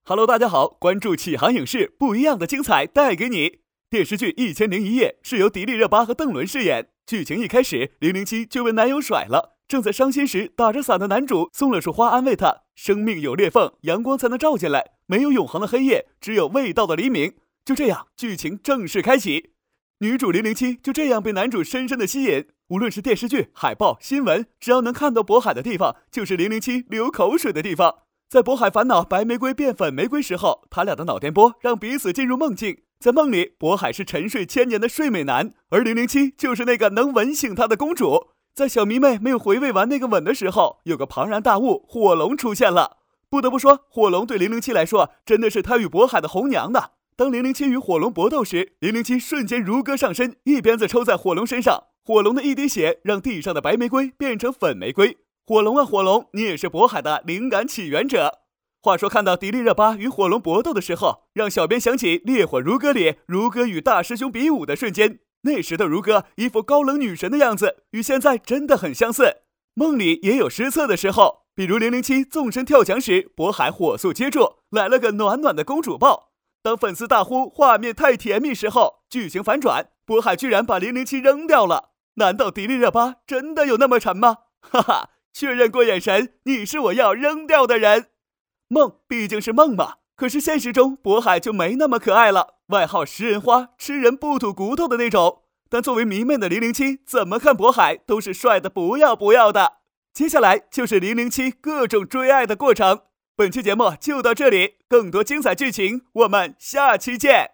Hello， 大家好，关注启航影视，不一样的精彩带给你。电视剧《1001夜》是由迪丽热巴和邓伦饰演。剧情一开始，007就被男友甩了，正在伤心时，打着伞的男主送了束花安慰她：生命有裂缝，阳光才能照进来，没有永恒的黑夜，只有未到的黎明。就这样，剧情正式开启。女主007就这样被男主深深的吸引，无论是电视剧、海报、新闻，只要能看到渤海的地方，就是007流口水的地方。在渤海烦恼白玫瑰变粉玫瑰时候，他俩的脑电波让彼此进入梦境。在梦里，渤海是沉睡千年的睡美男，而007就是那个能吻醒他的公主。在小迷妹没有回味完那个吻的时候，有个庞然大物火龙出现了。不得不说，火龙对007来说真的是他与渤海的红娘呢。当007与火龙搏斗时，007瞬间如歌上身，一鞭子抽在火龙身上，火龙的一滴血让地上的白玫瑰变成粉玫瑰。火龙啊火龙，你也是渤海的灵感起源者。话说看到迪丽热巴与火龙搏斗的时候，让小编想起《烈火如歌》里如歌与大师兄比武的瞬间。那时的如歌一副高冷女神的样子，与现在真的很相似。梦里也有失策的时候，比如007纵身跳墙时，渤海火速接住，来了个暖暖的公主抱。当粉丝大呼画面太甜蜜时候，剧情反转，渤海居然把007扔掉了。难道迪丽热巴真的有那么沉吗？哈哈，确认过眼神，你是我要扔掉的人。梦毕竟是梦嘛，可是现实中渤海就没那么可爱了，外号食人花，吃人不吐骨头的那种。但作为迷妹的007，怎么看渤海都是帅的不要不要的。接下来就是007各种追爱的过程。本期节目就到这里，更多精彩剧情我们下期见。